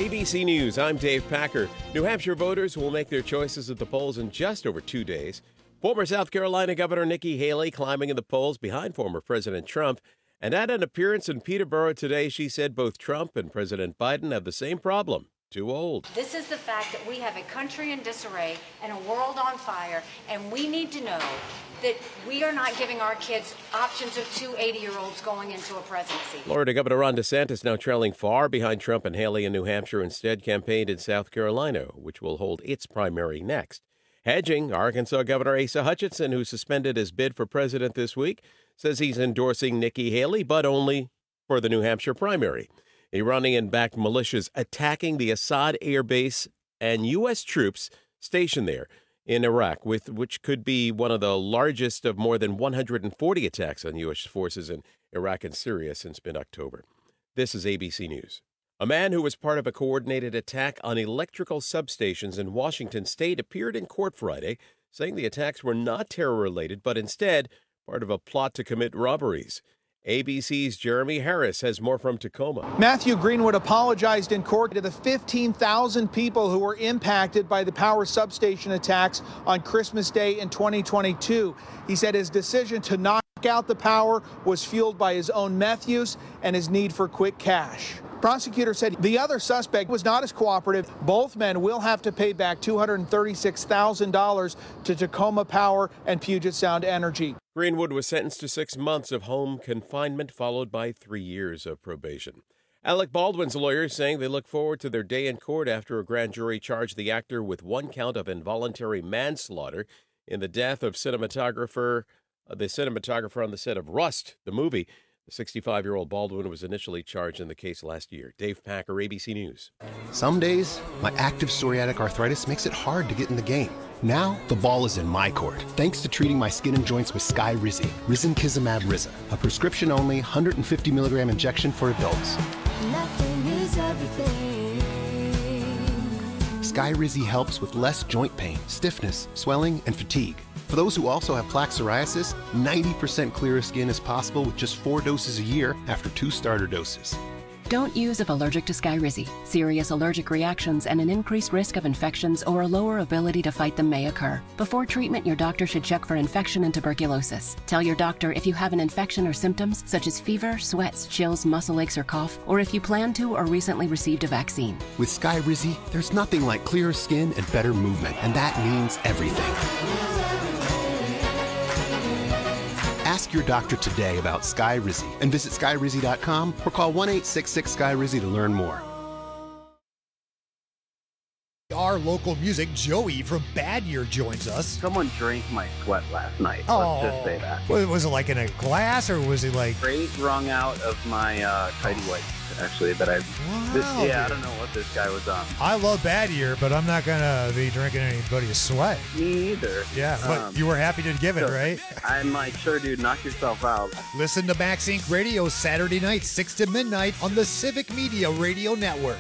ABC News, I'm Dave Packer. New Hampshire voters will make their choices at the polls in just over 2 days. Former South Carolina Governor Nikki Haley climbing in the polls behind former President Trump. And at an appearance in Peterborough today, she said both Trump and President Biden have the same problem. Too old. This is the fact that we have a country in disarray and a world on fire, and we need to know that we are not giving our kids options of two 80-year-olds going into a presidency. Florida Governor Ron DeSantis now trailing far behind Trump and Haley in New Hampshire, instead campaigned in South Carolina, which will hold its primary next. Hedging, Arkansas Governor Asa Hutchinson, who suspended his bid for president this week, says he's endorsing Nikki Haley, but only for the New Hampshire primary. Iranian-backed militias attacking the Assad air base and U.S. troops stationed there in Iraq, which could be one of the largest of more than 140 attacks on U.S. forces in Iraq and Syria since mid-October. This is ABC News. A man who was part of a coordinated attack on electrical substations in Washington state appeared in court Friday, saying the attacks were not terror-related, but instead part of a plot to commit robberies. ABC's Jeremy Harris has more from Tacoma. Matthew Greenwood apologized in court to the 15,000 people who were impacted by the power substation attacks on Christmas Day in 2022. He said his decision to knock out the power was fueled by his own meth use and his need for quick cash. Prosecutors said the other suspect was not as cooperative. Both men will have to pay back $236,000 to Tacoma Power and Puget Sound Energy. Greenwood was sentenced to 6 months of home confinement, followed by 3 years of probation. Alec Baldwin's lawyers saying they look forward to their day in court after a grand jury charged the actor with 1 count of involuntary manslaughter in the death of the cinematographer on the set of Rust, the movie. The 65-year-old Baldwin was initially charged in the case last year. Dave Packer, ABC News. Some days, my active psoriatic arthritis makes it hard to get in the game. Now, the ball is in my court, thanks to treating my skin and joints with Skyrizi, Risankizumab Riza, a prescription-only 150-milligram injection for adults. Nothing is everything. Skyrizi helps with less joint pain, stiffness, swelling, and fatigue. For those who also have plaque psoriasis, 90% clearer skin is possible with just 4 doses a year after 2 starter doses. Don't use if allergic to Skyrizi. Serious allergic reactions and an increased risk of infections or a lower ability to fight them may occur. Before treatment, your doctor should check for infection and tuberculosis. Tell your doctor if you have an infection or symptoms such as fever, sweats, chills, muscle aches, or cough, or if you plan to or recently received a vaccine. With Skyrizi, there's nothing like clearer skin and better movement, and that means everything. Ask your doctor today about Skyrizi and visit Skyrizi.com or call 1-866-SKYRIZI to learn more. Our local music, Joey from Bad Year joins us. Someone drank my sweat last night. Oh, let's just say that. Was it like in a glass or was it like... Straight wrung out of my tidy whities, actually, that I... Wow, I don't know what this guy was on. I love Bad Year, but I'm not going to be drinking anybody's sweat. Me either. Yeah, but you were happy to give it, right? I'm like, sure, dude, knock yourself out. Listen to Max Inc. Radio Saturday night, 6 to midnight on the Civic Media Radio Network.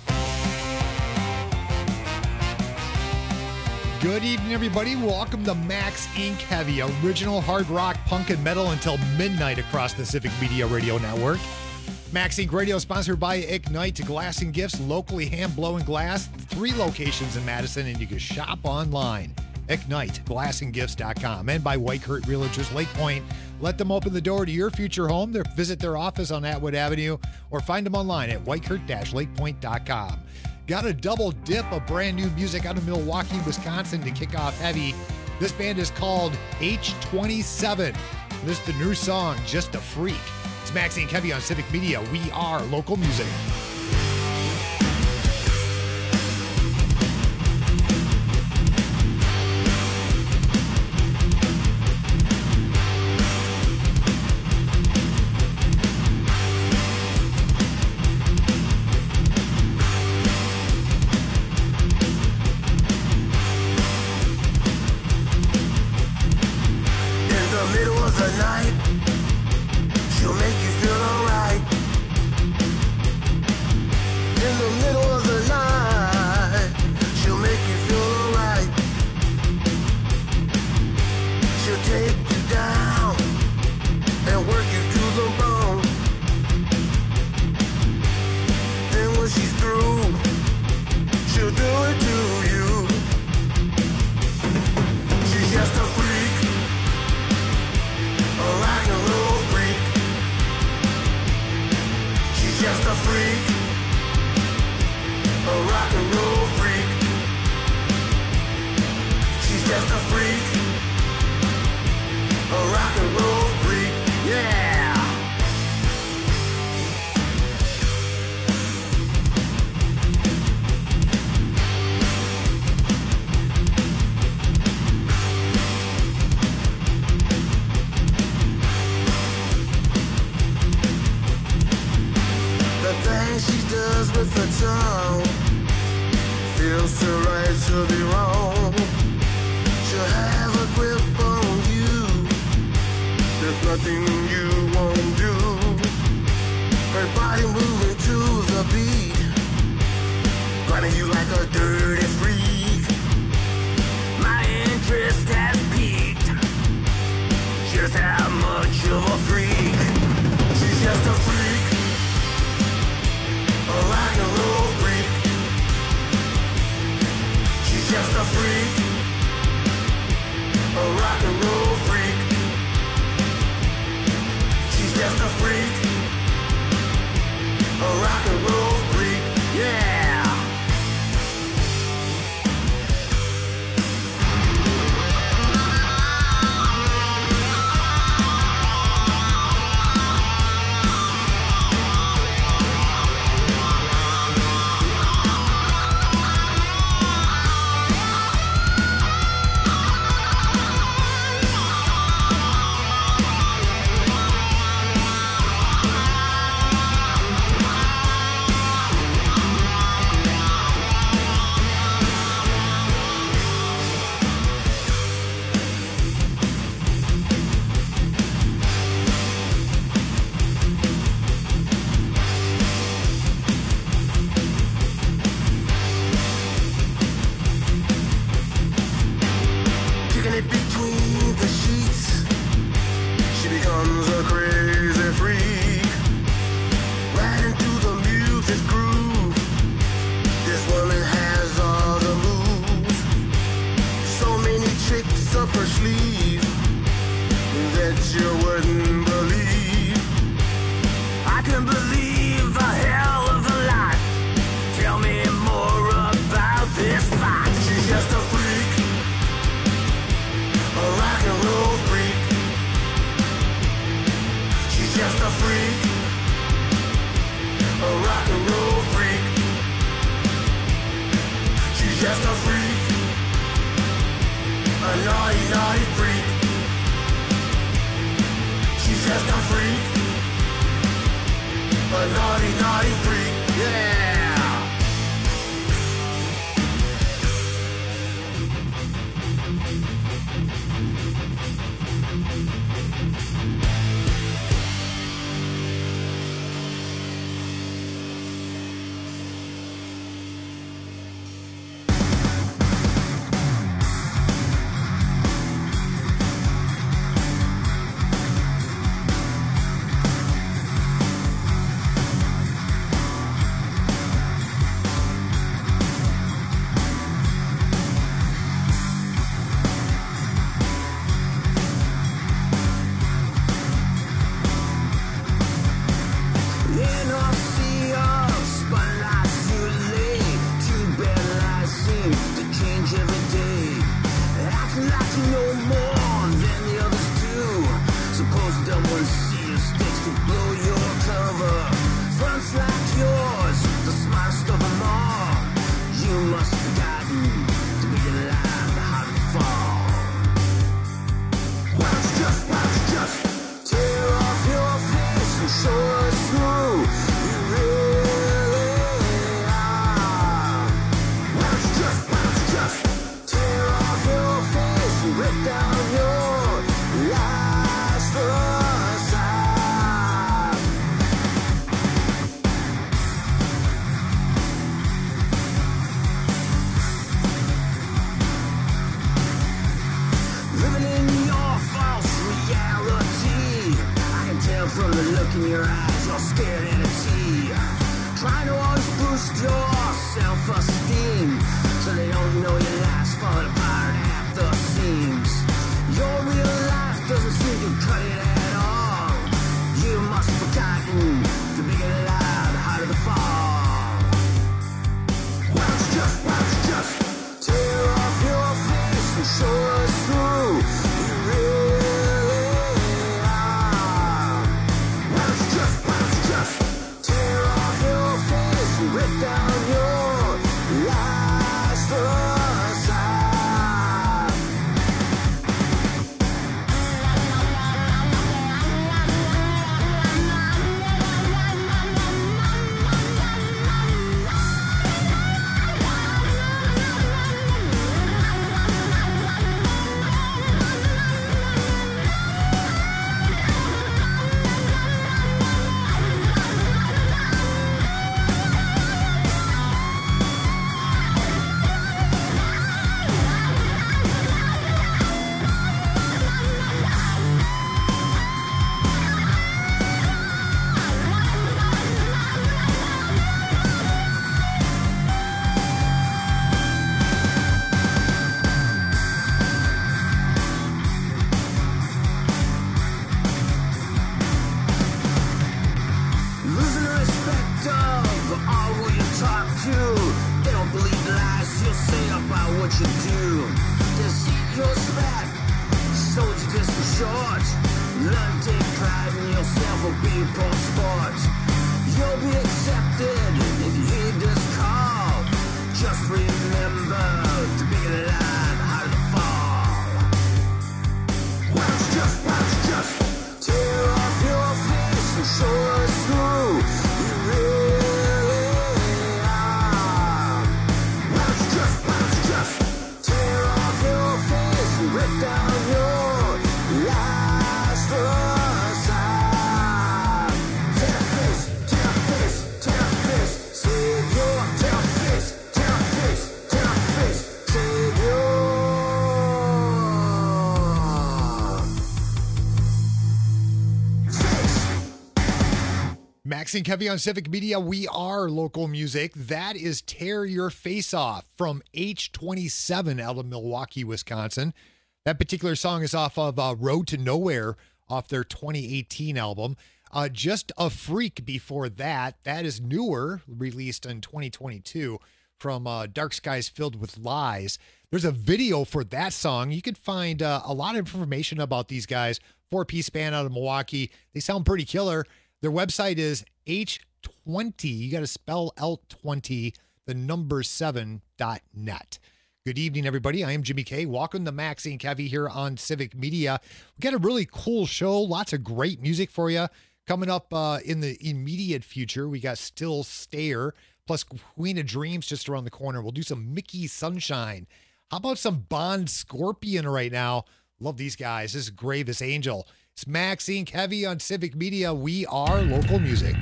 Good evening, everybody. Welcome to Max Inc. Heavy, original hard rock, punk, and metal until midnight across the Civic Media Radio Network. Max Inc. Radio sponsored by Ignite Glass and Gifts, locally hand-blowing glass, 3 locations in Madison, and you can shop online. IgniteGlassandGifts.com, and by Whitehurt Realtors Lake Point. Let them open the door to your future home. Visit their office on Atwood Avenue or find them online at whitehurt-lakepoint.com. Got a double dip of brand new music out of Milwaukee, Wisconsin to kick off heavy. This band is called H27. This is the new song, Just a Freak. It's Max Inc. Heavy on Civic Media. We are local music. the tongue. Feels too right to be wrong. She'll have a grip on you. There's nothing you won't do. Her body moving to the beat, grinding you like a dirty freak. My interest has peaked. Just how much of a freak. She's just a freak, a rock and roll freak. She's just a freak, a rock and roll freak. She's just a freak, a rock and roll freak. Yeah. Rip down your lies for a sign. what you do. Just your spec, soldier just for short. Learn to take pride in yourself or be a poor sport. You'll be accepted if you heed this call. Just remember to be alive, how to fall. Why don't you just tear off your face and show us who you really are. Why don't you just tear off your face and rip down your lies for us. Tear face, tear face, tear face, save your tear face, tear face, tear face, save your Max and Kevy on Civic Media. We are local music. That is Tear Your Face Off from H27 out of Milwaukee, Wisconsin. That particular song is off of Road to Nowhere off their 2018 album. Just a Freak before that. That is newer, released in 2022 from Dark Skies Filled with Lies. There's a video for that song. You can find a lot of information about these guys. 4-piece band out of Milwaukee. They sound pretty killer. Their website is H20. You got to spell L20, the number 7.net. Good evening, everybody. I am Jimmy K. Welcome to Maxie and Kevy here on Civic Media. We got a really cool show. Lots of great music for you. Coming up in the immediate future, we got Still Stayer, plus Queen of Dreams just around the corner. We'll do some Mickey Sunshine. How about some Bond Scorpion right now? Love these guys. This is Gravest Angel. It's Maxie and Kevy on Civic Media. We are local music.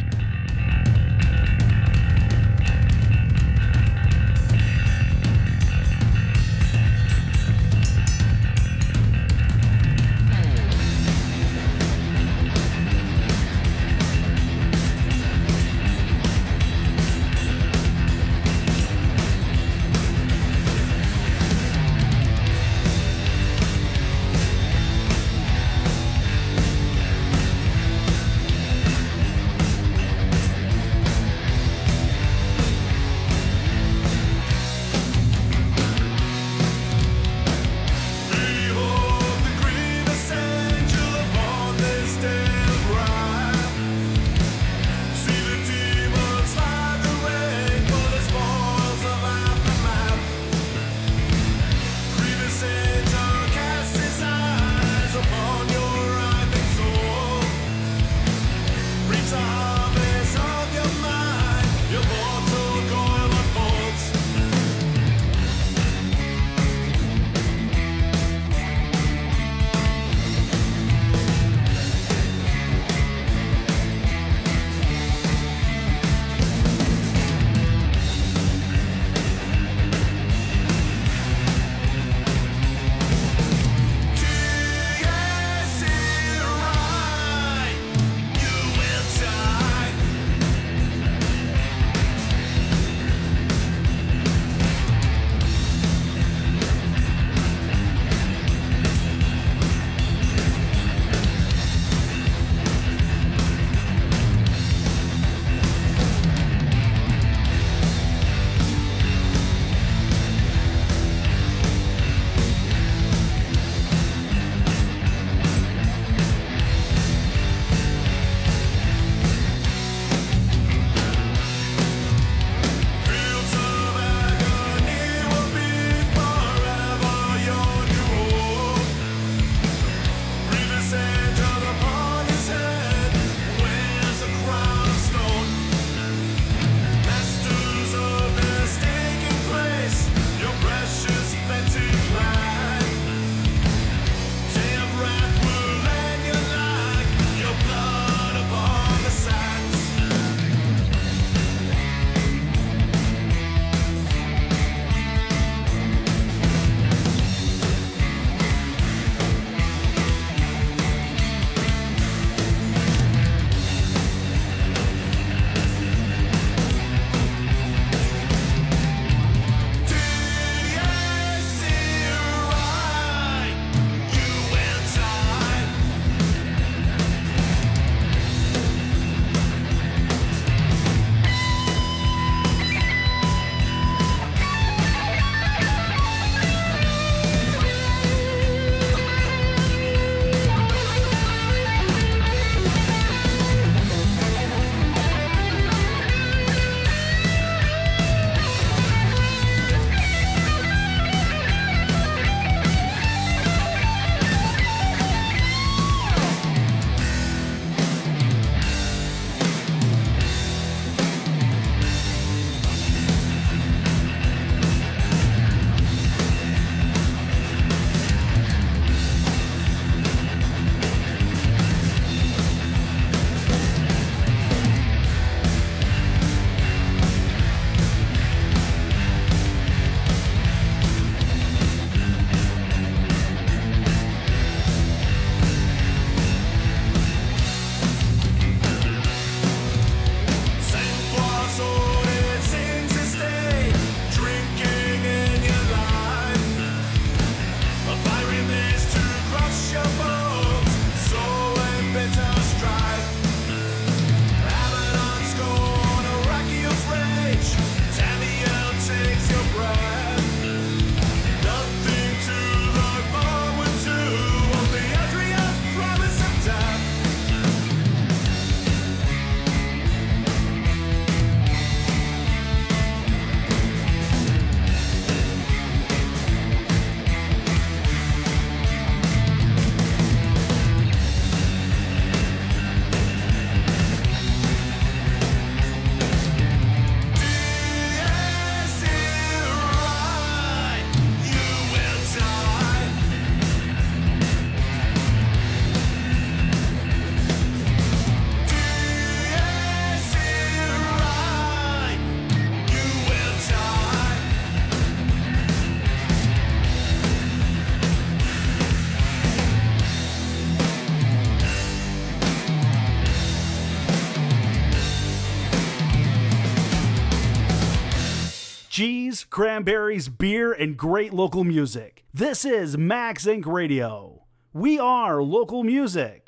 cheese, cranberries, beer, and great local music. This is Max Inc. Radio. We are local music.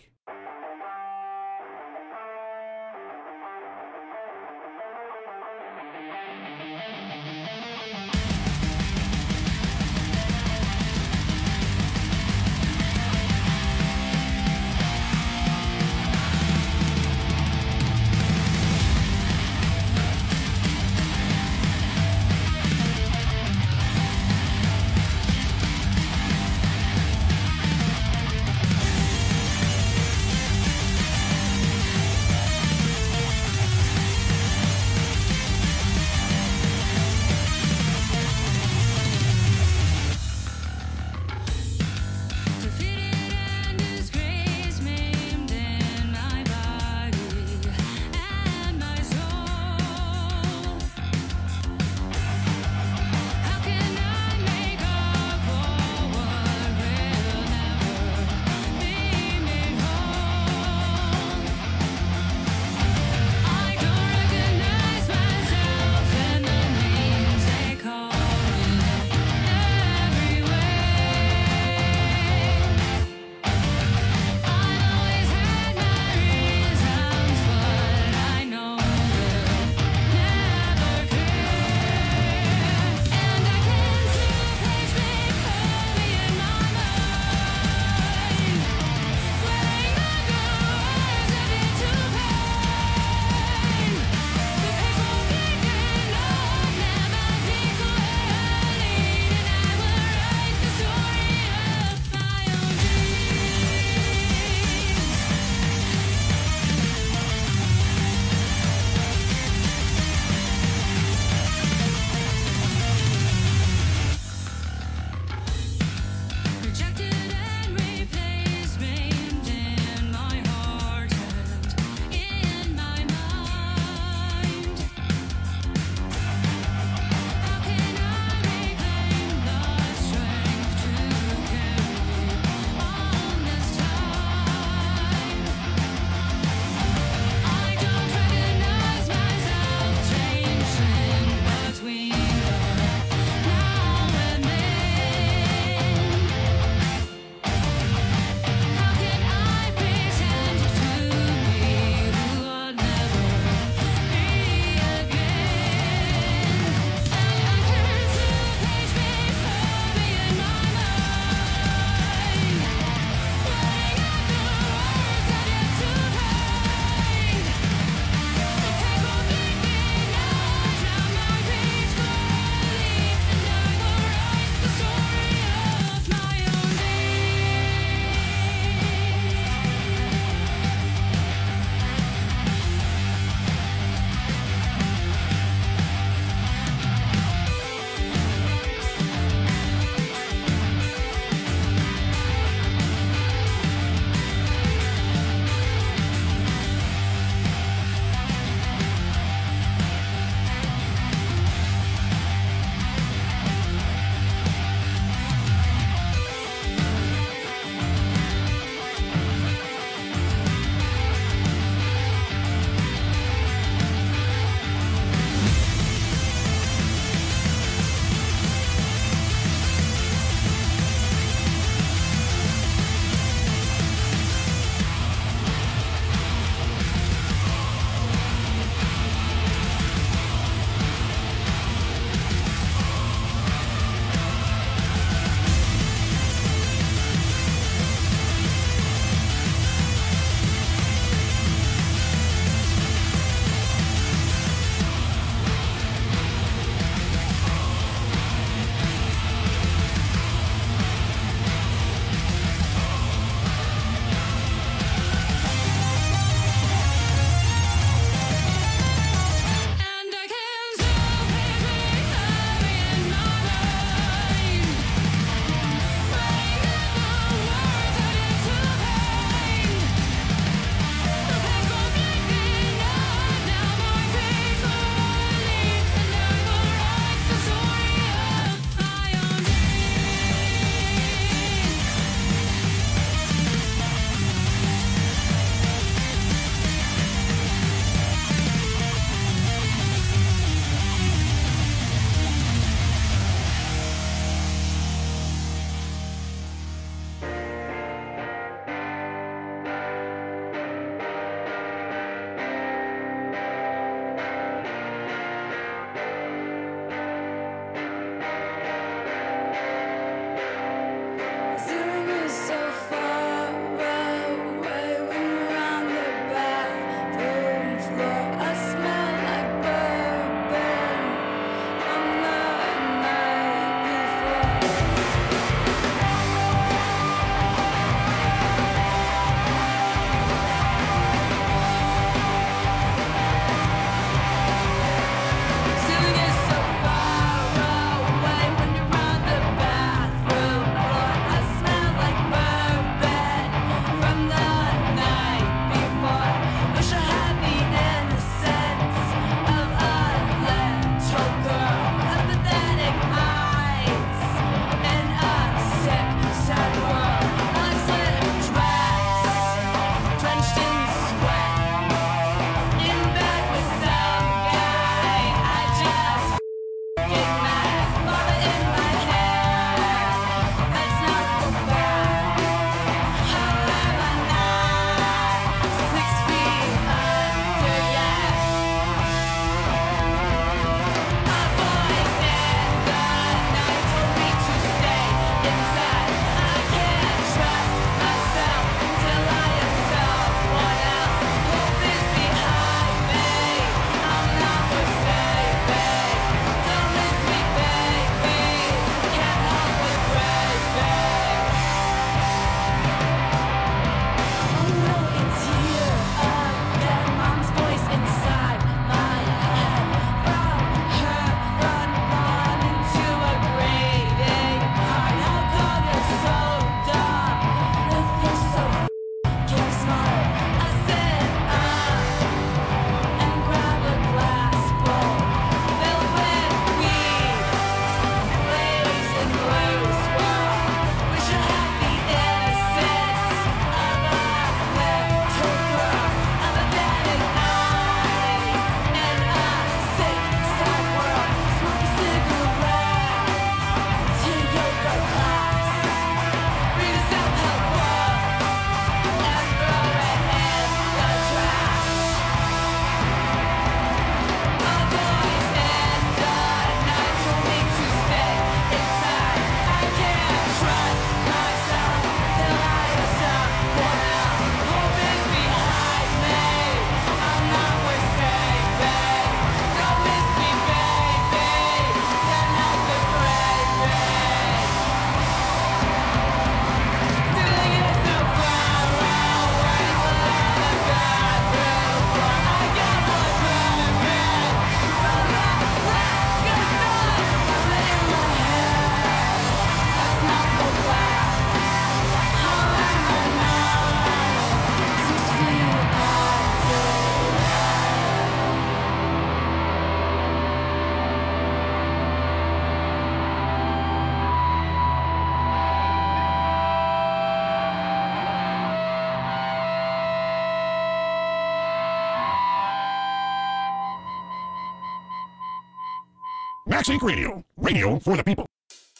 Max Inc. Radio. Radio for the people.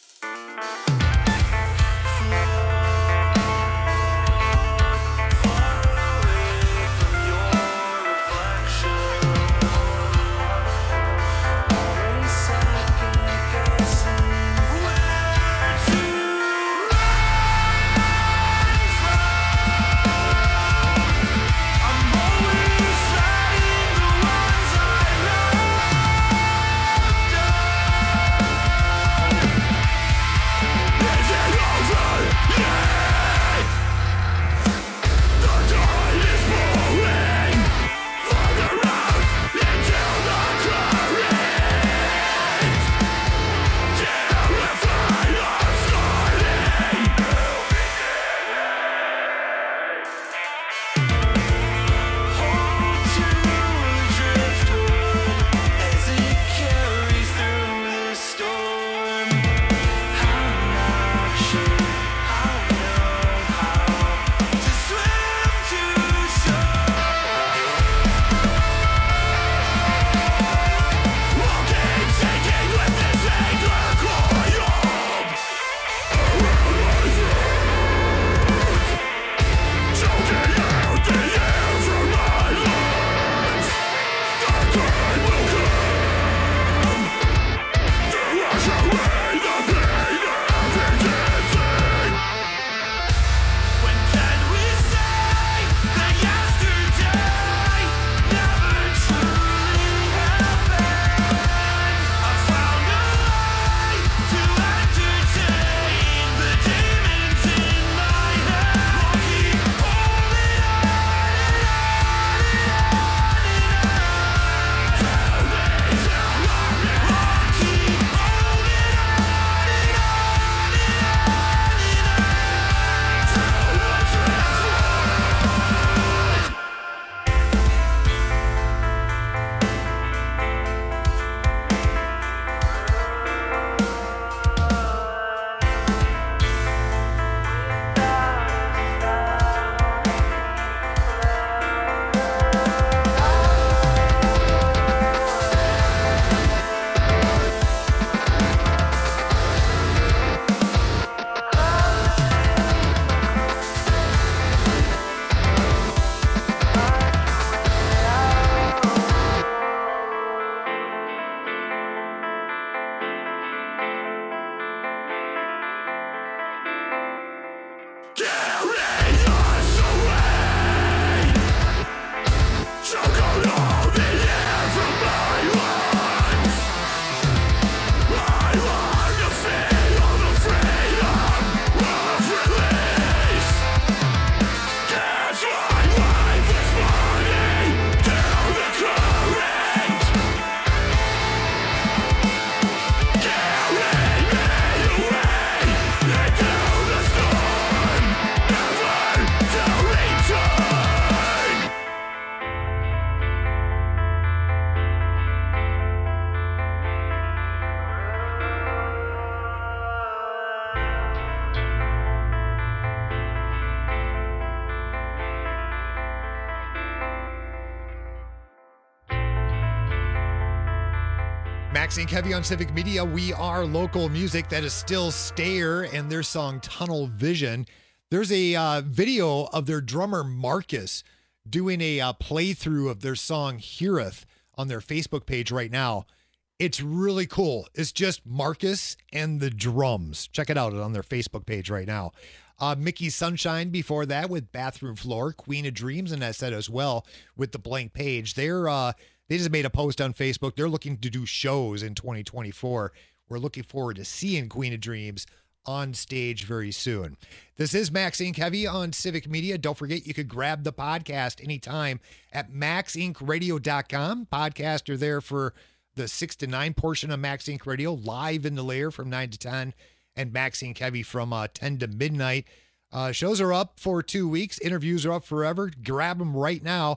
Max Inc. Heavy on Civic Media. We are local music. That is Still Stayer and their song Tunnel Vision. There's a video of their drummer Marcus doing a playthrough of their song Heareth on their Facebook page right now. It's really cool. It's just Marcus and the drums. Check it out on their Facebook page right now. Mickey Sunshine before that with Bathroom Floor, Queen of Dreams, and I said as well with the Blank Page. They just made a post on Facebook. They're looking to do shows in 2024. We're looking forward to seeing Queen of Dreams on stage very soon. This is Max Inc. Heavy on Civic Media. Don't forget, you could grab the podcast anytime at maxincradio.com. Podcasts are there for the 6 to 9 portion of Max Inc. Radio, live in the lair from 9 to 10, and Max Inc. Heavy from 10 to midnight. Shows are up for 2 weeks. Interviews are up forever. Grab them right now,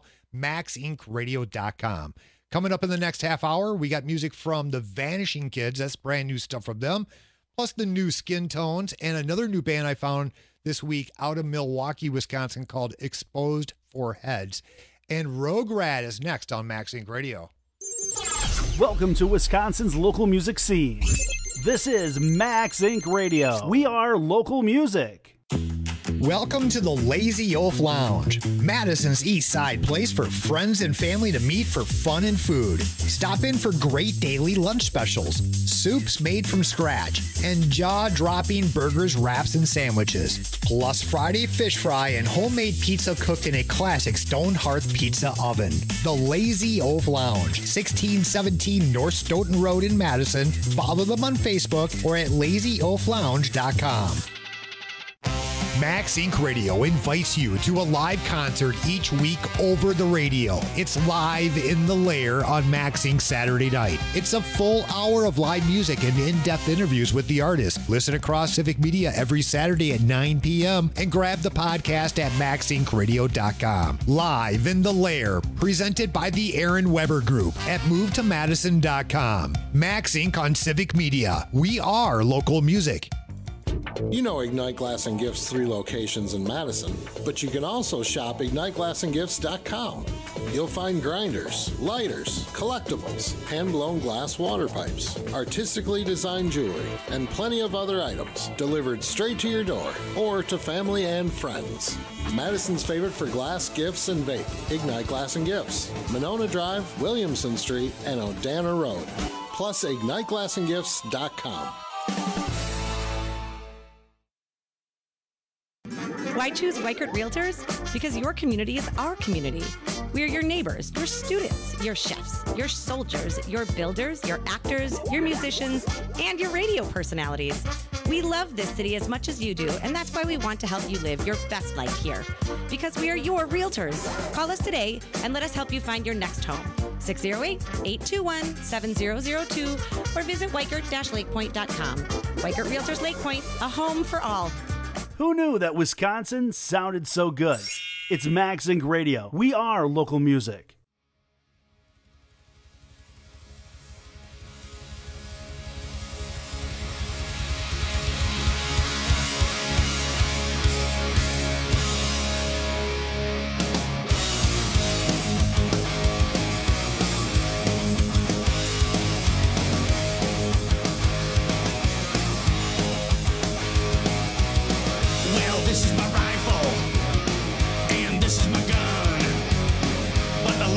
maxincradio.com. Coming up in the next half hour, we got music from the Vanishing Kids. That's brand new stuff from them. Plus the new Skin Tones and another new band I found this week out of Milwaukee, Wisconsin called Exposed for Heads. And Rogue Rat is next on Max Inc. Radio. Welcome to Wisconsin's local music scene. This is Max Inc. Radio. We are local music. Welcome to the Lazy Oaf Lounge, Madison's East Side place for friends and family to meet for fun and food. Stop in for great daily lunch specials, soups made from scratch, and jaw-dropping burgers, wraps, and sandwiches. Plus Friday fish fry and homemade pizza cooked in a classic stone hearth pizza oven. The Lazy Oaf Lounge, 1617 North Stoughton Road in Madison. Follow them on Facebook or at lazyoaflounge.com. Max Inc. Radio invites you to a live concert each week over the radio. It's Live in the Lair on Max Inc. Saturday night. It's a full hour of live music and in-depth interviews with the artist. Listen across Civic Media every Saturday at 9 p.m. and grab the podcast at maxincradio.com. Live in the Lair, presented by the Aaron Weber Group at movetomadison.com. Max Inc. on Civic Media. We are local music. You know Ignite Glass and Gifts' 3 locations in Madison, but you can also shop IgniteGlassandGifts.com. You'll find grinders, lighters, collectibles, hand-blown glass water pipes, artistically designed jewelry, and plenty of other items delivered straight to your door or to family and friends. Madison's favorite for glass, gifts, and vape, Ignite Glass and Gifts, Monona Drive, Williamson Street, and Odana Road. Plus IgniteGlassandGifts.com. Why choose Weichert Realtors? Because your community is our community. We are your neighbors, your students, your chefs, your soldiers, your builders, your actors, your musicians, and your radio personalities. We love this city as much as you do, and that's why we want to help you live your best life here. Because we are your realtors. Call us today and let us help you find your next home. 608-821-7002 or visit Weichert-lakepoint.com. Weichert Realtors Lake Point, a home for all. Who knew that Wisconsin sounded so good? It's Max Inc. Radio. We are local music. This is my rifle, and this is my gun. But the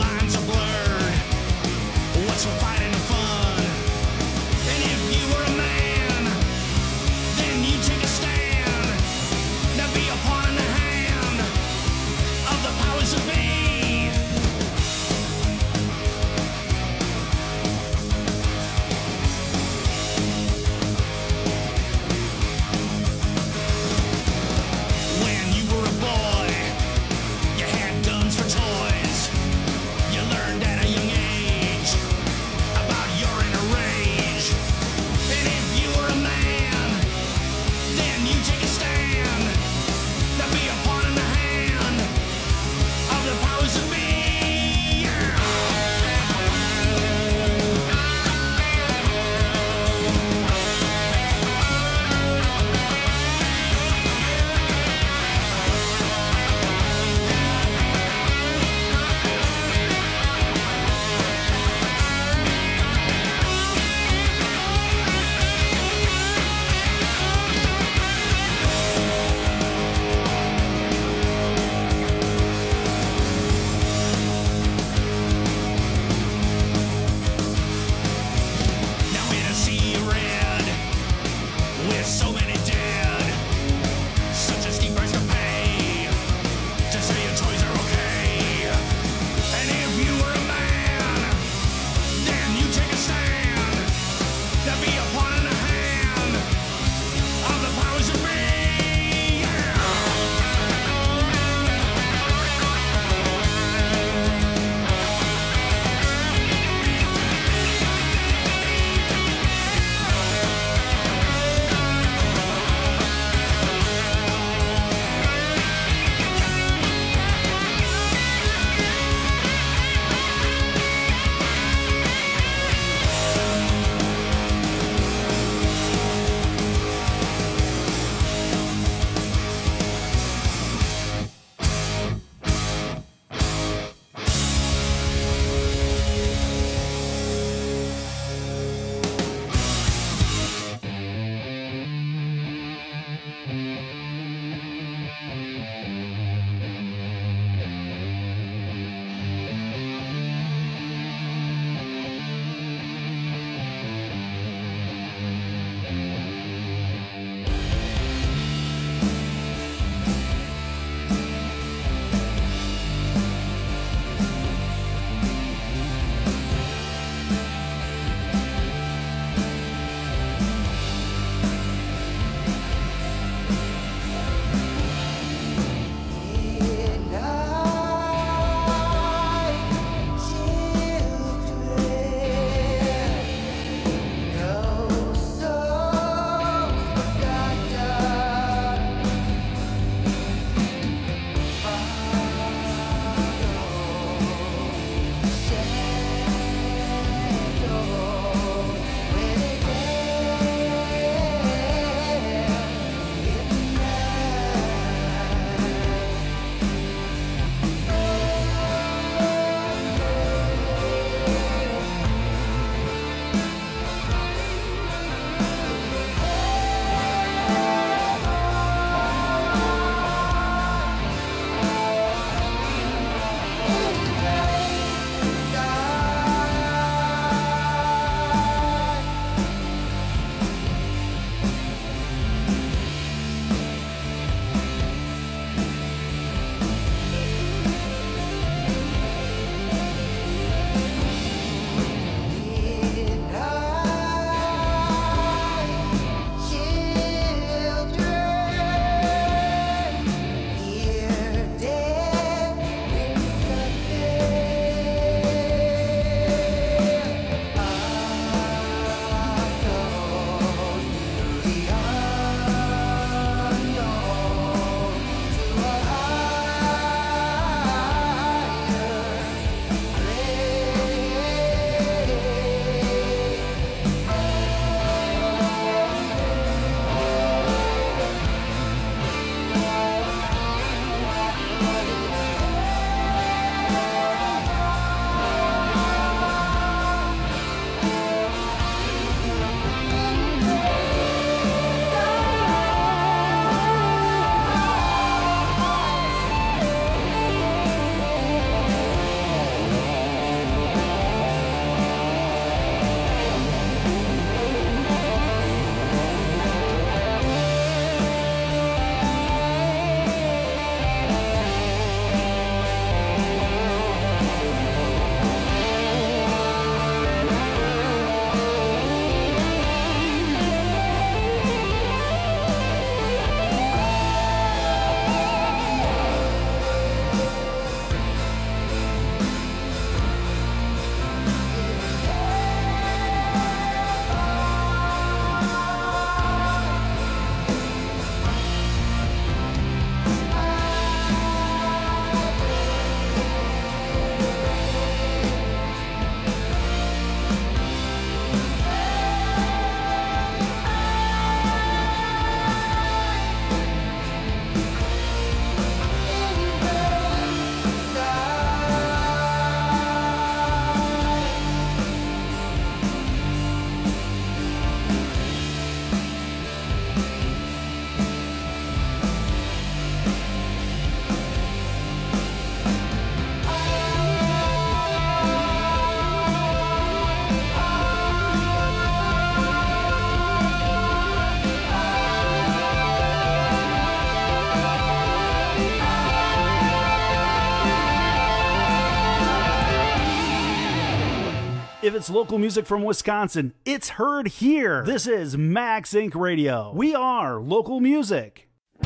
If it's local music from Wisconsin, it's heard here. This is Max Inc. Radio. We are local music.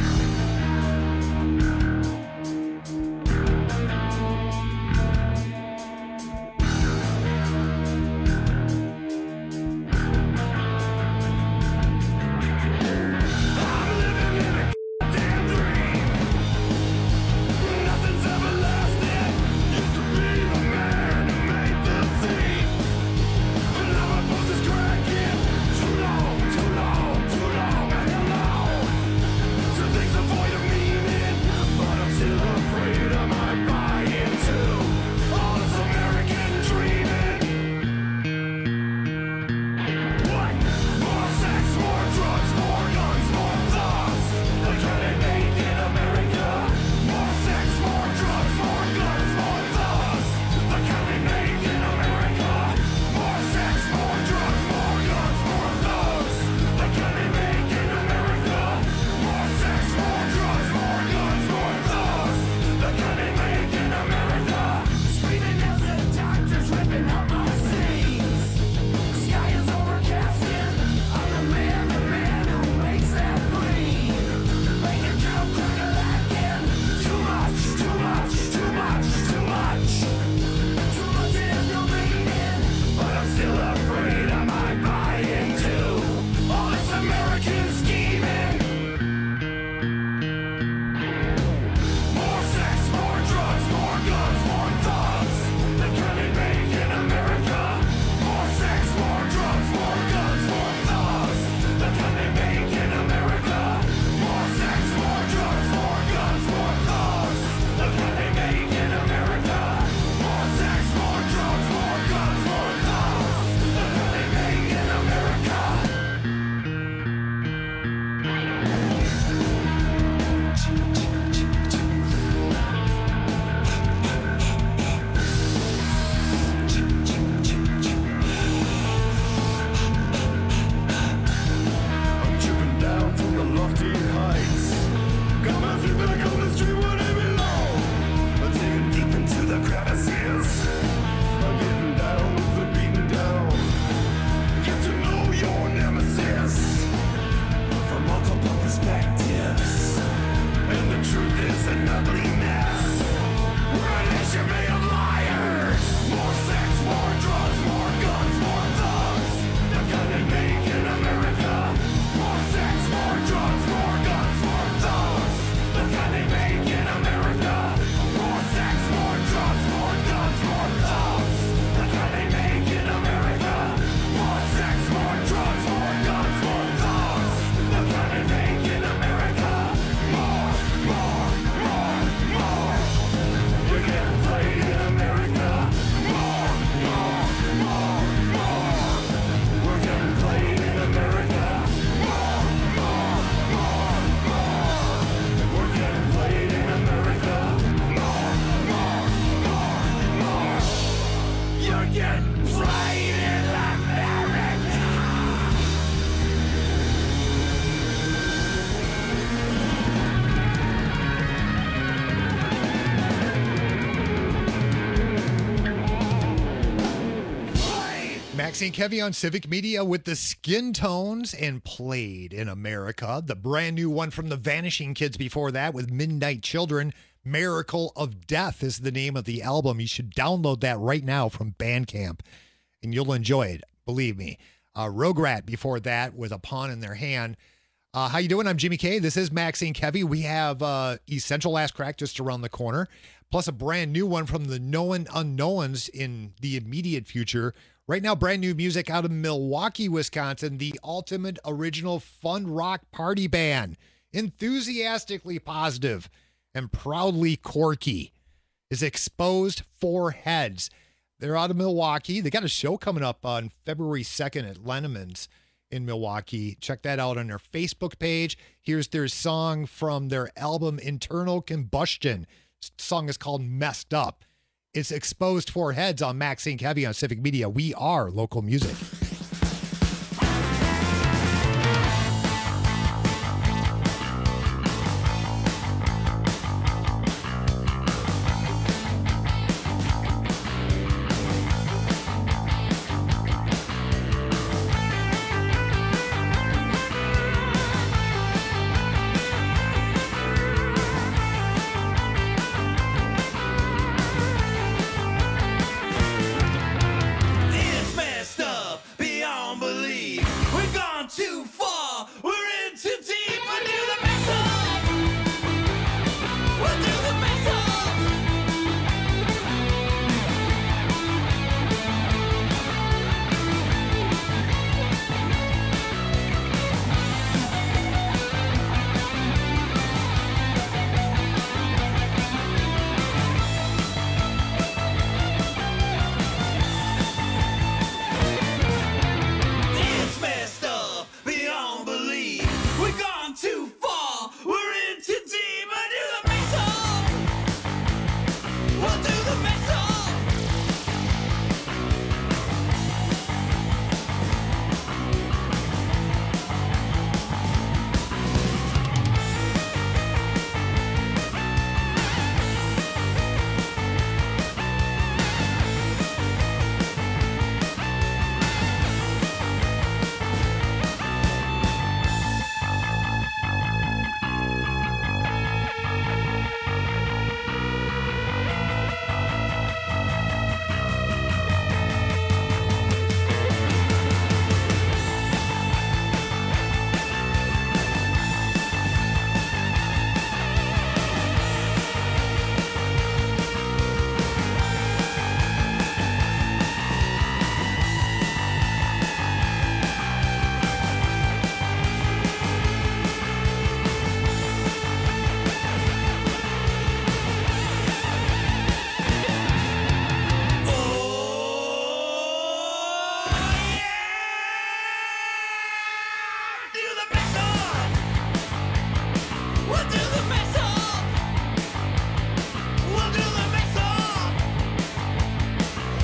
Maxine Kevy on Civic Media with the Skin Tones and Played in America. The brand new one from the Vanishing Kids before that with Midnight Children. Miracle of Death is the name of the album. You should download that right now from Bandcamp and you'll enjoy it. Believe me. Rograt before that with A Pawn in Their Hand. How you doing? I'm Jimmy K. This is Maxine Kevy. We have Essential Last Crack just around the corner, plus a brand new one from the Known Unknowns in the immediate future. Right now, brand new music out of Milwaukee, Wisconsin, the ultimate original fun rock party band. Enthusiastically positive and proudly quirky is Exposed Four Heads. They're out of Milwaukee. They got a show coming up on February 2nd at Lenneman's in Milwaukee. Check that out on their Facebook page. Here's their song from their album Internal Combustion. The song is called Messed Up. It's Exposed Four Heads on Maxine Kevy on Civic Media. We are local music.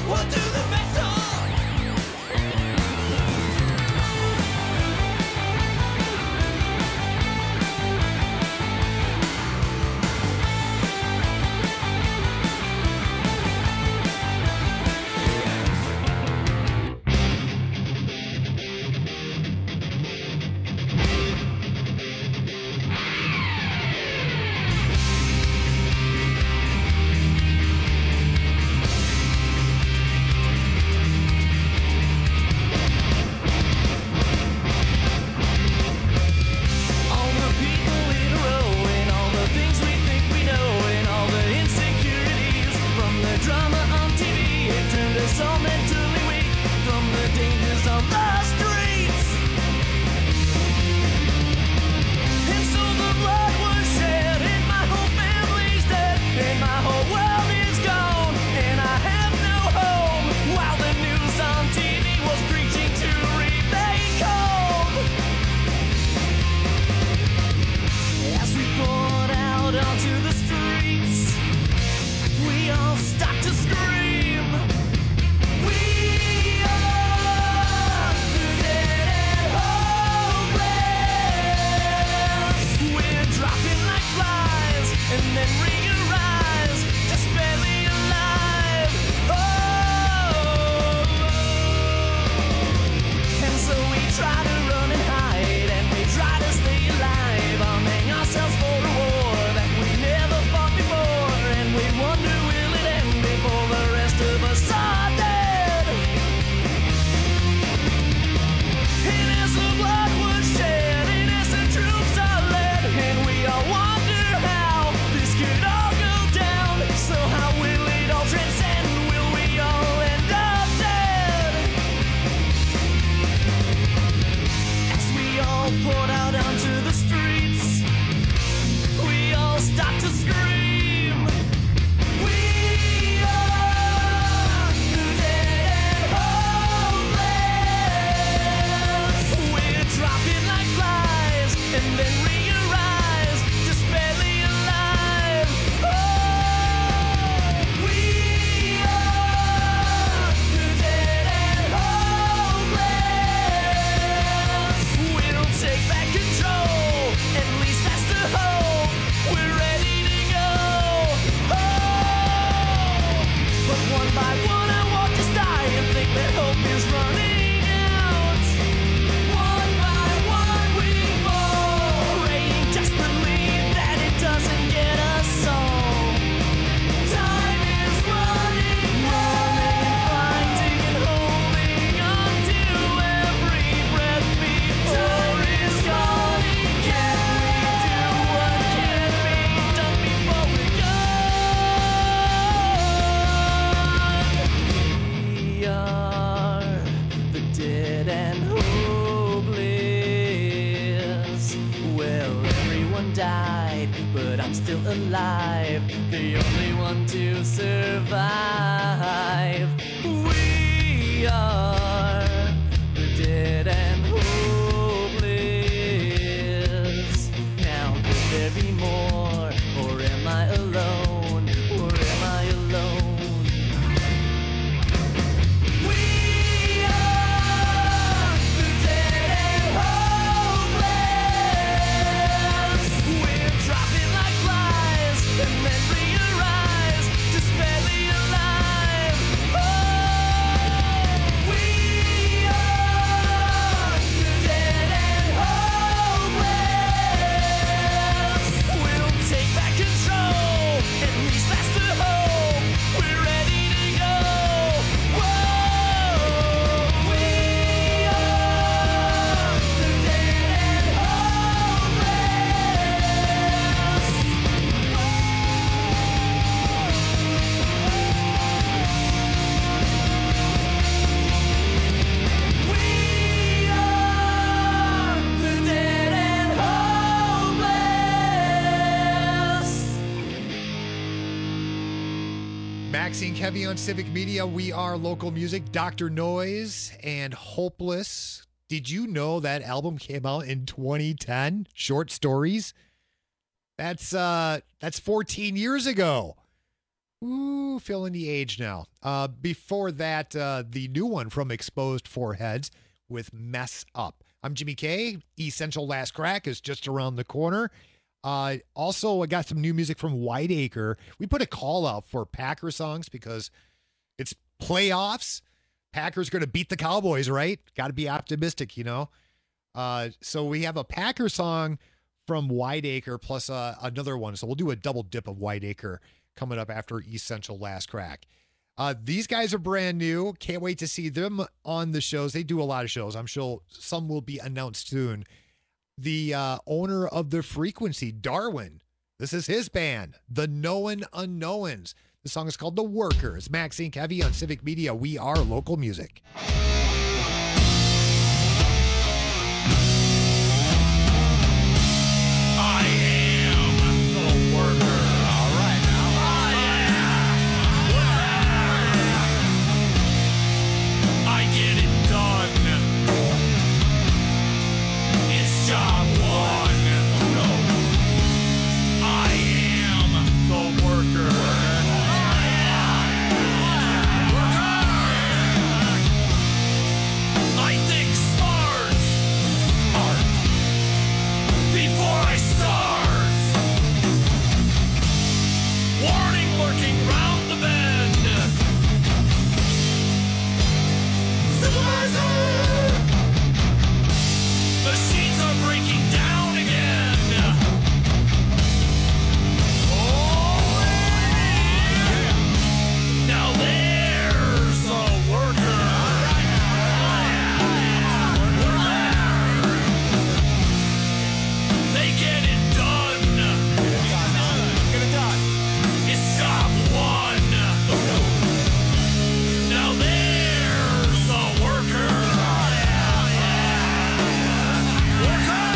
alive, the only one to survive. We are the dead and hopeless. Now could there be more, or am I alone, or am I alone? We are the dead and hopeless. We're dropping like flies and then rearise, just barely alive. Oh, we are the dead and hopeless. We'll take back control, at least that's the hope. We're ready to go. Whoa, we are the dead and We are the dead and hopeless. Maxine Kevy on Civic Media. We are local music. Dr. Noise and Hopeless. Did you know that album came out in 2010? Short Stories. That's 14 years ago. Ooh, feeling the age now. Before that, the new one from Exposed Foreheads with Mess Up. I'm Jimmy K. Essential Last Crack is just around the corner. Also, I got some new music from Whiteacre. We put a call out for Packer songs because it's playoffs. Packers going to beat the Cowboys, right? Got to be optimistic, you know. So we have a Packer song from Whiteacre plus another one. So we'll do a double dip of Whiteacre coming up after Essential Last Crack. These guys are brand new. Can't wait to see them on the shows. They do a lot of shows. I'm sure some will be announced soon. The owner of The Frequency, Darwin. This is his band, The Known Unknowns. The song is called The Workers. Max Inc. Heavy on Civic Media. We are local music. I am the worker. All right now. I get it done. It's job one. I am the worker. I think smart. Before I start. Warning lurking round the bend. Supervisor! Machines are breaking down again. Oh, yeah. Now there's a worker. They get it done. Get it done. It's job one. Now there's a worker. Worker.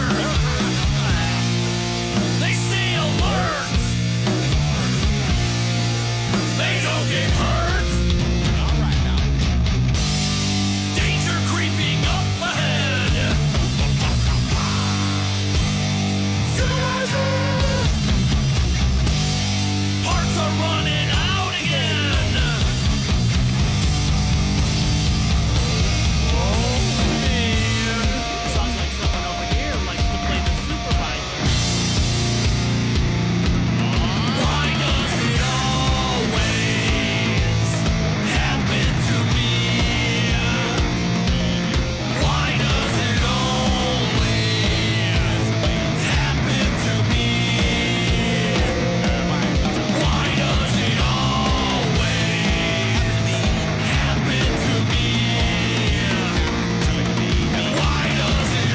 They stay alert. They don't get hurt. All right now. Danger creeping up ahead. Supervisor! Parts are running out again. Oh man. Sounds like someone over here likes to play the supervisor. Why does it always happen to me? Why does it always happen to me? Why does it always happen to me? Why does it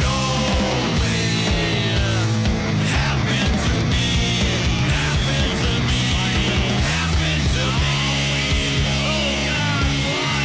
always happen to me? Happen to me? Happen to me? Oh God, why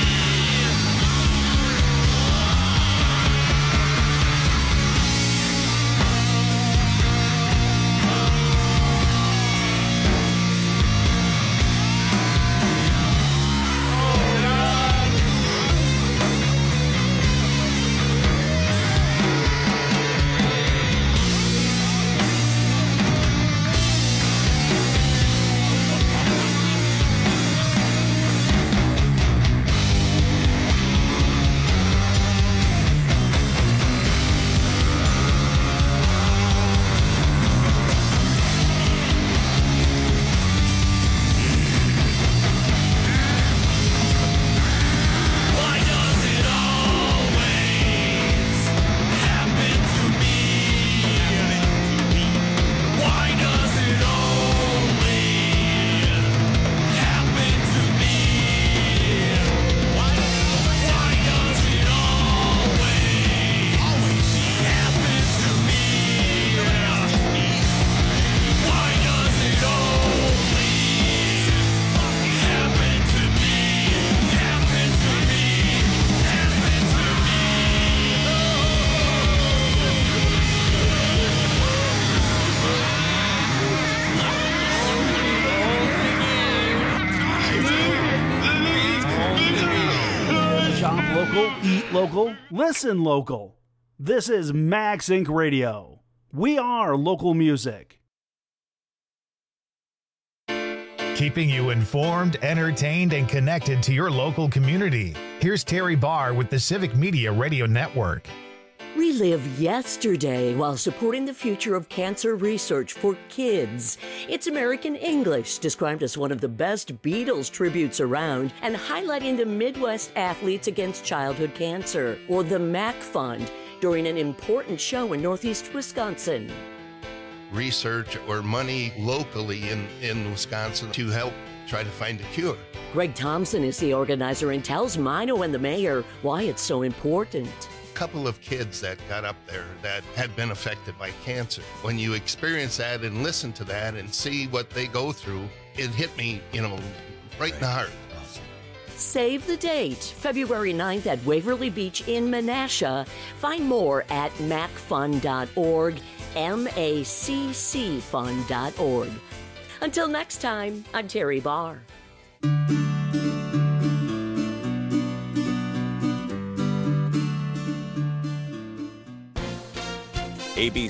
Why does it always happen to me? Why does it always happen to me? Why does it always happen to me? Why does it always happen to me? Happen to me? Happen to me? Shop local, eat local, listen local. This is Max Inc. Radio. We are local music. keeping you informed, entertained, and connected to your local community. Here's Terry Barr with the Civic Media Radio Network. Relive yesterday while supporting the future of cancer research for kids. It's American English, described as one of the best Beatles tributes around and highlighting the Midwest athletes against childhood cancer, or the MAC Fund, during an important show in Northeast Wisconsin. Research or money locally in Wisconsin to help try to find a cure. Greg Thompson is the organizer and tells Mino and the mayor why it's so important. Couple of kids that got up there that had been affected by cancer. When you experience that and listen to that and see what they go through, it hit me, right in the heart. Save the date, February 9th at Waverly Beach in Menasha. Find more at macfund.org, maccfund.org. Until next time, I'm Terry Barr. ABC